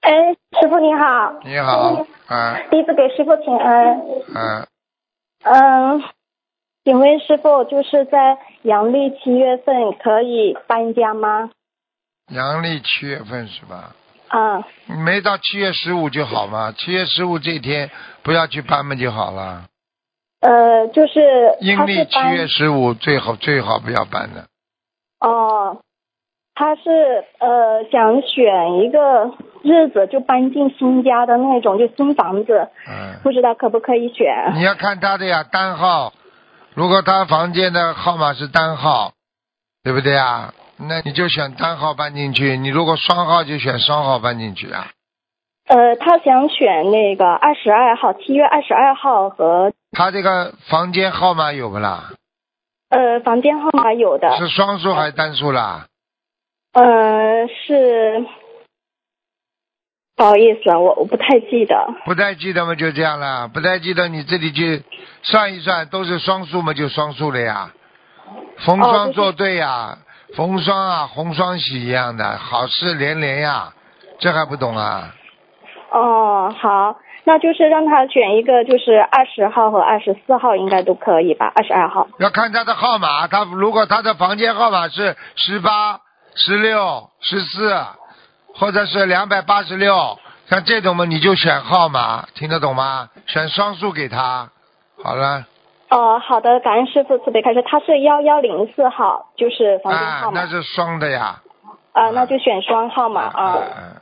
哎，师傅你好。 你好， 弟子给师傅请安。请问师傅，就是在阳历7月份可以搬家吗？ 阳历7月份是吧？ 没到7月15就好嘛，7月15这天不要去搬嘛就好了。 就是阴历7月15最好不要搬的。 哦，他是想选一个日子就搬进新家的那种，就新房子。不知道可不可以选？ 你要看他的呀，单号。如果他房间的号码是单号，对不对啊？那你就选单号搬进去。你如果双号就选双号搬进去啊。 他想选那个22号，7月22号和。 他这个房间号码有不啦？ 房间号码有的。 是双数还是单数啦？ 是。不好意思啊，我不太记得。 不太记得嘛，就这样了。不太记得你这里去算一算，都是双数嘛，就双数了呀。逢双作对呀，逢双啊，红双喜一样的，好事连连呀，这还不懂啊？ 哦，好，那就是让他选一个，就是20号和24号应该都可以吧？22号。 要看他的号码，如果他的房间号码是18、16、14，或者是286，像这种嘛，你就选号码，听得懂吗？选双数给他，好了。 哦，好的，感恩师父慈悲开示。他是1104号，就是房间号码。 那是双的呀。 那就选双号码啊。